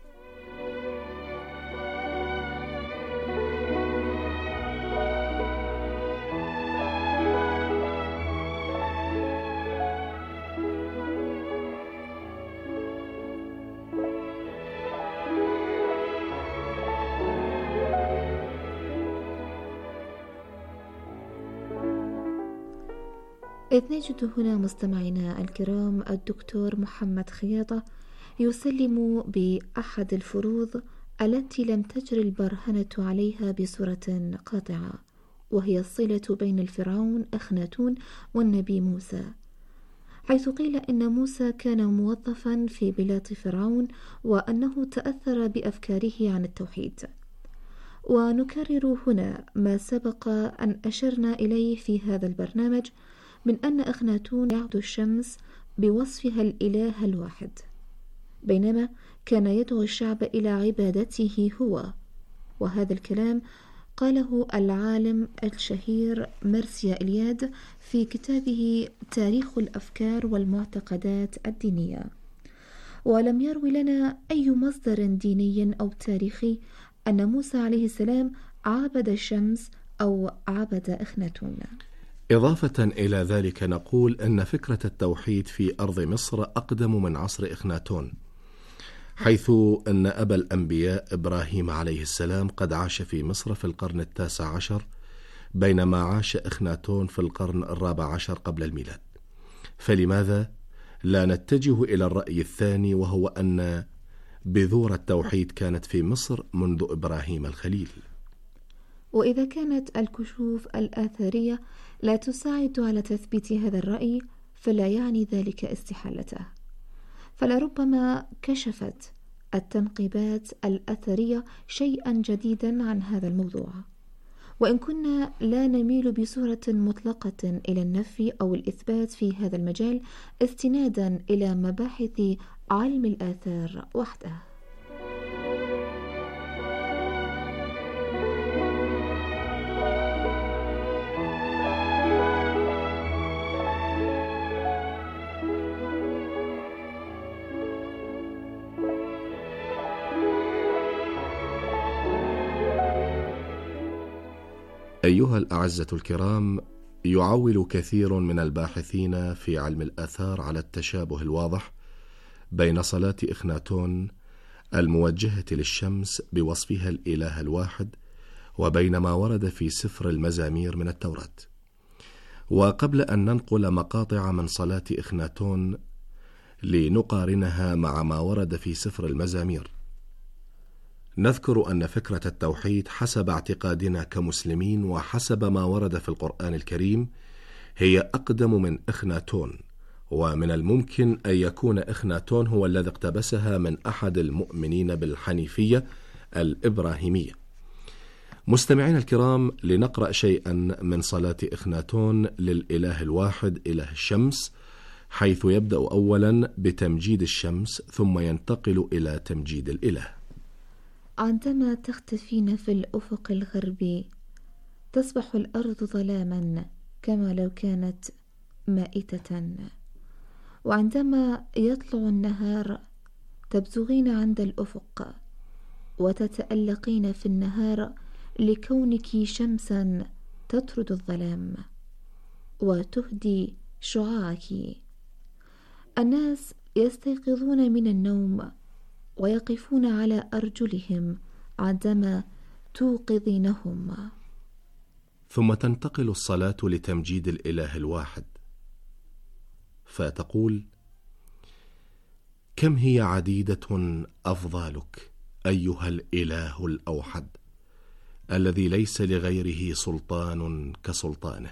إذ نجد هنا مستمعينا الكرام الدكتور محمد خياطة يسلم بأحد الفروض التي لم تجر البرهنة عليها بصورة قاطعة، وهي الصلة بين الفرعون إخناتون والنبي موسى، حيث قيل إن موسى كان موظفا في بلاد فرعون وأنه تأثر بأفكاره عن التوحيد. ونكرر هنا ما سبق أن أشرنا إليه في هذا البرنامج من أن إخناتون يعبد الشمس بوصفها الإله الواحد، بينما كان يدعو الشعب إلى عبادته هو. وهذا الكلام قاله العالم الشهير مرسيا إلياد في كتابه تاريخ الأفكار والمعتقدات الدينية، ولم يروي لنا أي مصدر ديني أو تاريخي أن موسى عليه السلام عبد الشمس أو عبد إخناتون. إضافة إلى ذلك نقول أن فكرة التوحيد في أرض مصر أقدم من عصر إخناتون، حيث أن أبا الأنبياء إبراهيم عليه السلام قد عاش في مصر في القرن 19، بينما عاش إخناتون في القرن 14 قبل الميلاد. فلماذا لا نتجه إلى الرأي الثاني، وهو أن بذور التوحيد كانت في مصر منذ إبراهيم الخليل؟ وإذا كانت الكشوف الآثارية لا تساعد على تثبيت هذا الرأي فلا يعني ذلك استحالته، فلربما كشفت التنقيبات الأثرية شيئا جديدا عن هذا الموضوع. وإن كنا لا نميل بصورة مطلقة إلى النفي أو الإثبات في هذا المجال استنادا إلى مباحث علم الآثار وحده. أيها الأعزة الكرام، يعول كثير من الباحثين في علم الآثار على التشابه الواضح بين صلاة إخناتون الموجهة للشمس بوصفها الإله الواحد وبين ما ورد في سفر المزامير من التوراة. وقبل أن ننقل مقاطع من صلاة إخناتون لنقارنها مع ما ورد في سفر المزامير، نذكر أن فكرة التوحيد حسب اعتقادنا كمسلمين وحسب ما ورد في القرآن الكريم هي أقدم من إخناتون، ومن الممكن أن يكون إخناتون هو الذي اقتبسها من أحد المؤمنين بالحنيفية الإبراهيمية. مستمعين الكرام، لنقرأ شيئا من صلاة إخناتون للإله الواحد إله الشمس، حيث يبدأ أولا بتمجيد الشمس ثم ينتقل إلى تمجيد الإله. عندما تختفين في الأفق الغربي تصبح الأرض ظلاما كما لو كانت مائتة، وعندما يطلع النهار تبزغين عند الأفق وتتألقين في النهار لكونك شمسا تطرد الظلام وتهدي شعاعك. الناس يستيقظون من النوم ويقفون على أرجلهم عندما توقظينهم. ثم تنتقل الصلاة لتمجيد الإله الواحد، فتقول: كم هي عديدة أفضالك أيها الإله الأوحد الذي ليس لغيره سلطان كسلطانه.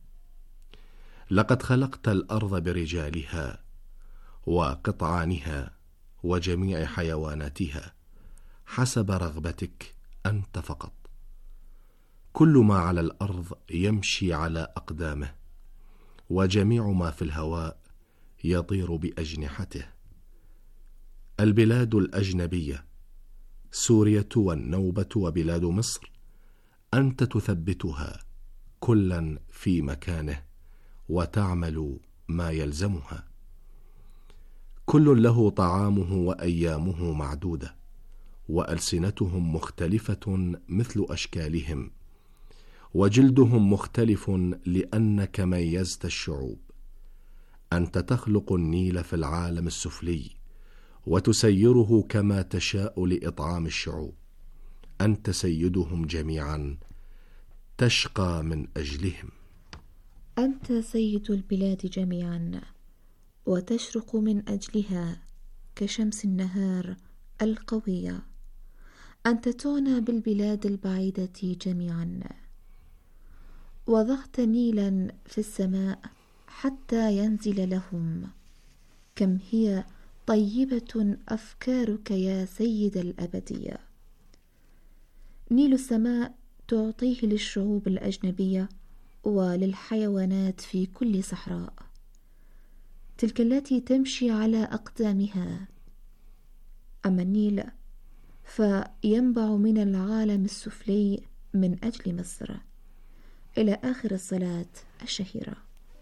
لقد خلقت الأرض برجالها وقطعانها وجميع حيواناتها حسب رغبتك أنت فقط. كل ما على الأرض يمشي على أقدامه، وجميع ما في الهواء يطير بأجنحته. البلاد الأجنبية، سوريا والنوبة وبلاد مصر، أنت تثبتها كلا في مكانه وتعمل ما يلزمها. كل له طعامه وأيامه معدودة، وألسنتهم مختلفة مثل أشكالهم، وجلدهم مختلف لأنك ميزت الشعوب. أنت تخلق النيل في العالم السفلي وتسيره كما تشاء لإطعام الشعوب. أنت سيدهم جميعا، تشقى من أجلهم. أنت سيد البلاد جميعا وتشرق من أجلها كشمس النهار القوية. أنت تعنى بالبلاد البعيدة جميعا. وضعت نيلا في السماء حتى ينزل لهم. كم هي طيبة أفكارك يا سيد الأبدية. نيل السماء تعطيه للشعوب الأجنبية وللحيوانات في كل صحراء، تلك التي تمشي على أقدامها. أما النيل فينبع من العالم السفلي من أجل مصر، إلى آخر الصلاة الشهيرة.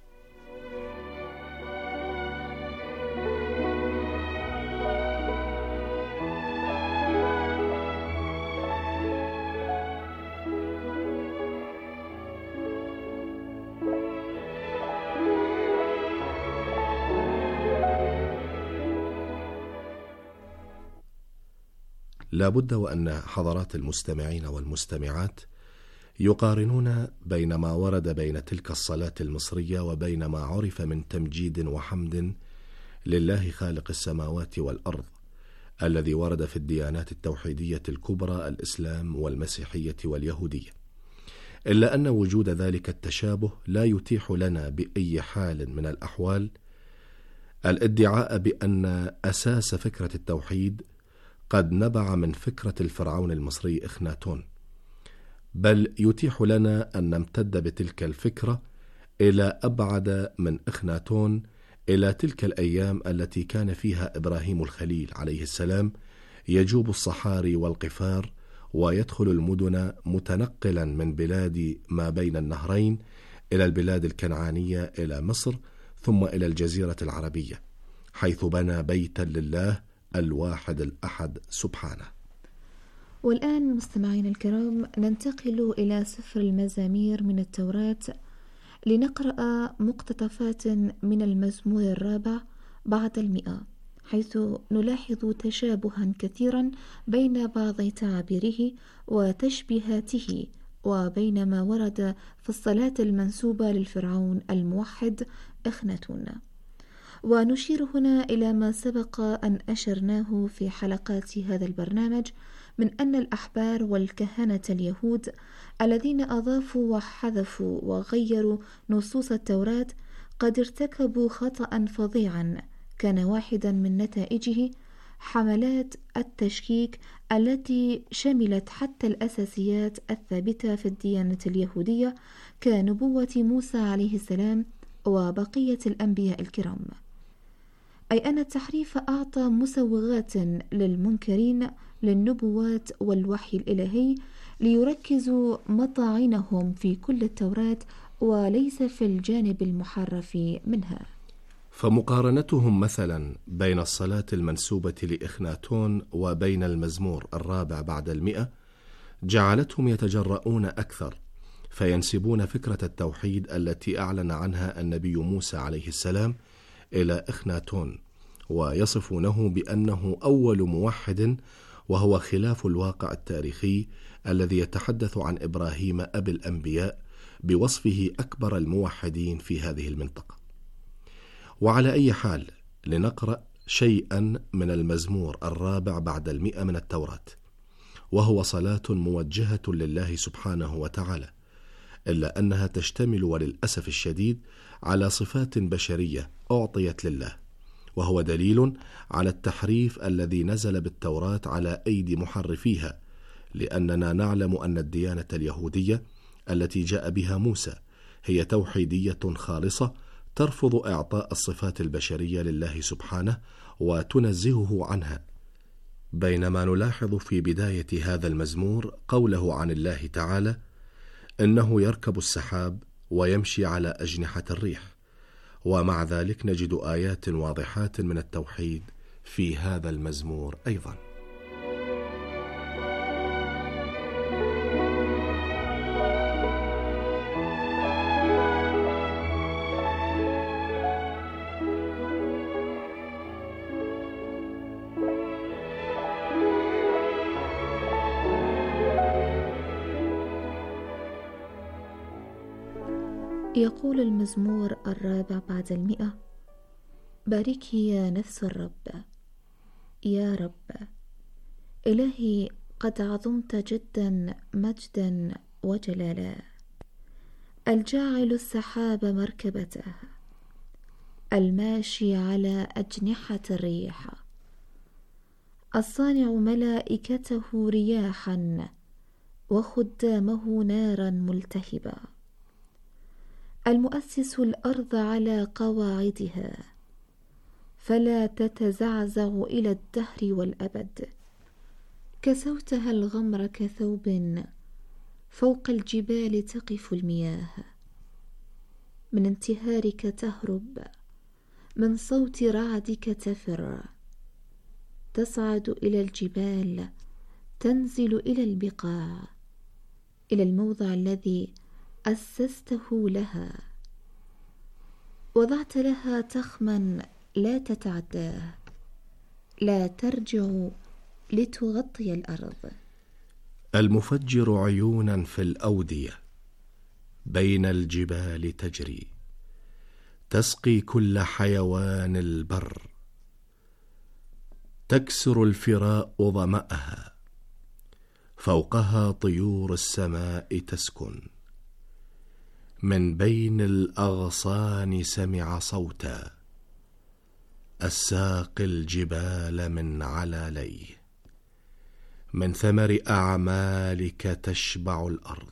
لا بد وأن حضرات المستمعين والمستمعات يقارنون بين ما ورد بين تلك الصلاة المصرية وبين ما عرف من تمجيد وحمد لله خالق السماوات والأرض الذي ورد في الديانات التوحيدية الكبرى، الإسلام والمسيحية واليهودية، إلا أن وجود ذلك التشابه لا يتيح لنا بأي حال من الأحوال الادعاء بأن أساس فكرة التوحيد قد نبع من فكرة الفرعون المصري إخناتون، بل يتيح لنا أن نمتد بتلك الفكرة إلى أبعد من إخناتون، إلى تلك الأيام التي كان فيها إبراهيم الخليل عليه السلام يجوب الصحاري والقفار ويدخل المدن متنقلا من بلاد ما بين النهرين إلى البلاد الكنعانية، إلى مصر، ثم إلى الجزيرة العربية، حيث بنى بيتا لله الواحد الأحد سبحانه. والآن مستمعين الكرام ننتقل إلى سفر المزامير من التوراة لنقرأ مقتطفات من المزمور الرابع بعد 100، حيث نلاحظ تشابها كثيرا بين بعض تعابيره وتشبيهاته وبين ما ورد في الصلاة المنسوبة للفرعون الموحد إخناتون. ونشير هنا إلى ما سبق أن أشرناه في حلقات هذا البرنامج من أن الأحبار والكهنة اليهود الذين أضافوا وحذفوا وغيروا نصوص التوراة قد ارتكبوا خطأ فظيعا كان واحدا من نتائجه حملات التشكيك التي شملت حتى الأساسيات الثابتة في الديانة اليهودية كنبوة موسى عليه السلام وبقية الأنبياء الكرام، أي أن التحريف أعطى مسوغات للمنكرين للنبوات والوحي الإلهي ليركزوا مطاعنهم في كل التوراة وليس في الجانب المحرف منها. فمقارنتهم مثلا بين الصلاة المنسوبة لإخناتون وبين المزمور 4 بعد 100 جعلتهم يتجرؤون أكثر، فينسبون فكرة التوحيد التي أعلن عنها النبي موسى عليه السلام إلى إخناتون، ويصفونه بأنه أول موحد، وهو خلاف الواقع التاريخي الذي يتحدث عن إبراهيم أبي الأنبياء بوصفه أكبر الموحدين في هذه المنطقة. وعلى أي حال، لنقرأ شيئا من المزمور 4 بعد 100 من التوراة، وهو صلاة موجهة لله سبحانه وتعالى، إلا أنها تشتمل وللأسف الشديد على صفات بشرية أعطيت لله، وهو دليل على التحريف الذي نزل بالتوراة على أيدي محرفيها، لأننا نعلم أن الديانة اليهودية التي جاء بها موسى هي توحيدية خالصة ترفض إعطاء الصفات البشرية لله سبحانه وتنزهه عنها، بينما نلاحظ في بداية هذا المزمور قوله عن الله تعالى: إنه يركب السحاب ويمشي على أجنحة الريح. ومع ذلك نجد آيات واضحات من التوحيد في هذا المزمور أيضا. يقول المزمور 4 بعد 100: باركي يا نفس الرب، يا رب إلهي، قد عظمت جدا مجدا وجلالا، الجاعل السحاب مركبته، الماشي على أجنحة الريح، الصانع ملائكته رياحا وخدامه نارا ملتهبة، المؤسس الأرض على قواعدها فلا تتزعزع إلى الدهر والأبد، كسوتها الغمر كثوب فوق الجبال تقف المياه، من انتهارك تهرب، من صوت رعدك تفر، تصعد إلى الجبال، تنزل إلى البقاع، إلى الموضع الذي أسسته لها، وضعت لها تخما لا تتعداه، لا ترجع لتغطي الأرض. المفجر عيونا في الأودية، بين الجبال تجري، تسقي كل حيوان البر، تكسر الفراء ظمأها، فوقها طيور السماء تسكن، من بين الأغصان سمع صوتا، الساقي الجبال من علاليه، من ثمر أعمالك تشبع الأرض،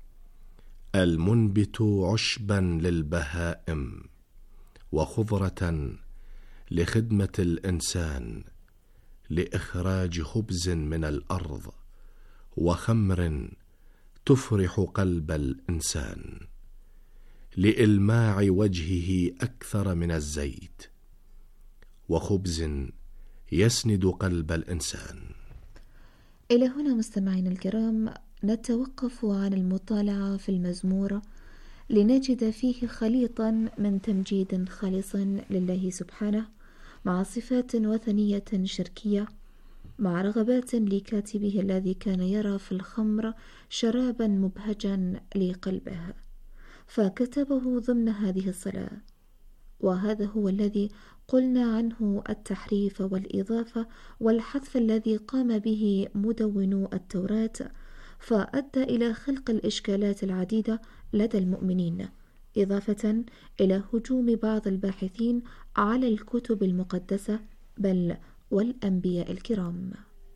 المنبت عشبا للبهائم وخضرة لخدمة الإنسان، لإخراج خبز من الأرض وخمر تفرح قلب الإنسان، لإلماع وجهه أكثر من الزيت، وخبز يسند قلب الإنسان. إلى هنا مستمعينا الكرام نتوقف عن المطالعة في المزمور لنجد فيه خليطا من تمجيد خالص لله سبحانه، مع صفات وثنية شركية، مع رغبات لكاتبه الذي كان يرى في الخمر شرابا مبهجا لقلبه، فكتبه ضمن هذه الصلاة: وهذا هو الذي قلنا عنه التحريف والإضافة والحذف الذي قام به مدونو التوراة، فأدى إلى خلق الإشكالات العديدة لدى المؤمنين، إضافة إلى هجوم بعض الباحثين على الكتب المقدسة بل والأنبياء الكرام.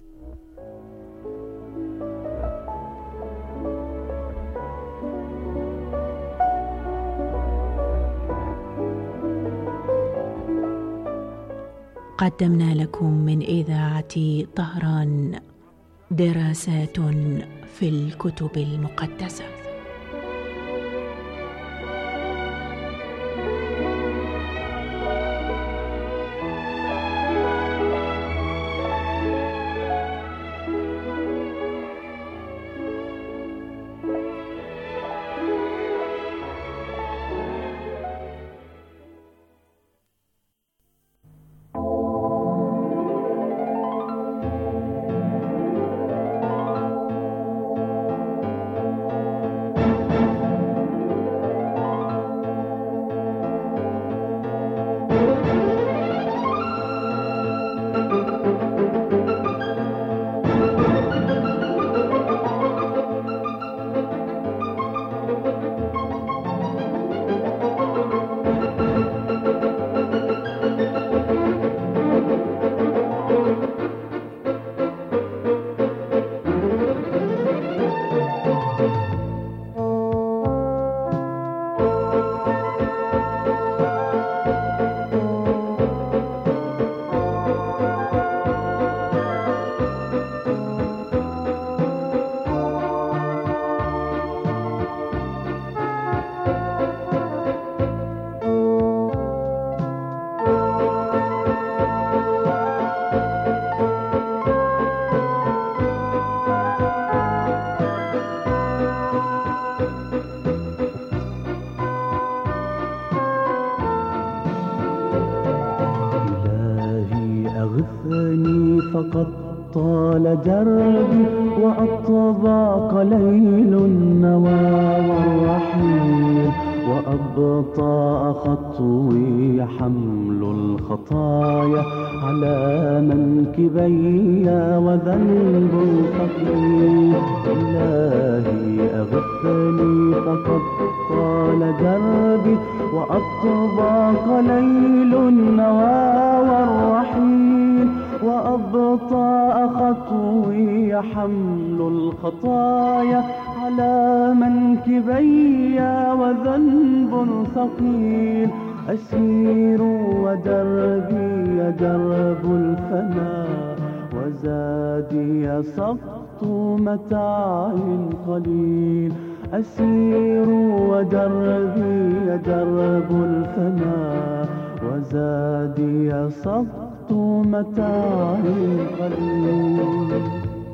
قدمنا لكم من إذاعة طهران دراسات في الكتب المقدسة. فقد طال دربي وأطبق ليل النوى والرحيل، وأبطأ خطوي حمل الخطايا على منكبي وذنب ثقيل. إلهي أغثني فقد طال دربي وأطبق ليل النوى والرحيل، وأبطأ خطوي حمل الخطايا على منكبي وذنب ثقيل. أسير ودربي درب الفناء، وزادي سقط متاع قليل. أسير ودربي درب الفناء، وزادي سقط متاع قليل.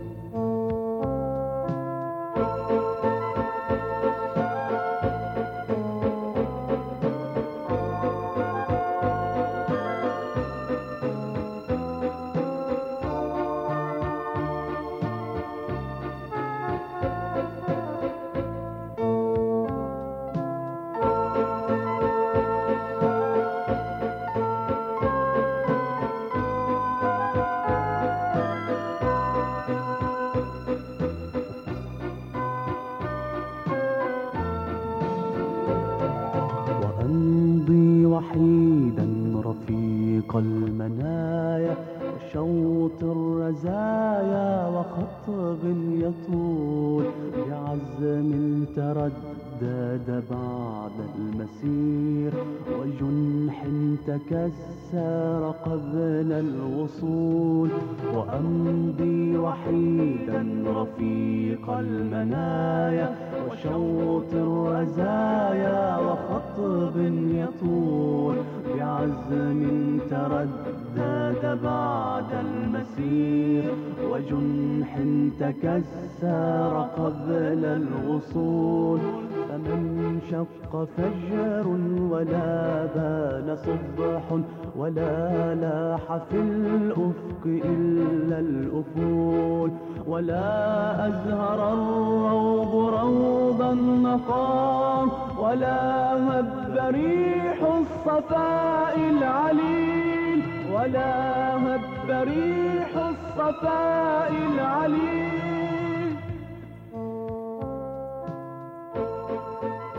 وحيدا رفيق المنايا وشوط الرزايا وخطب يطول، بعزم تردد بعد المسير وجنح تكسر قبل الوصول. وأمضي وحيدا رفيق المنايا وشوط الرزايا وخطب يطول، بعزم تردد بعد المسير وجنح تكسر قبل الوصول. فمن شق فجر ولا بان صبح ولا لاح في الأفق إلا الأفول، ولا أزهر الروض روضا نقام ولا هب ريح الصفاء العليل ولا هب ريح الصفاء العليل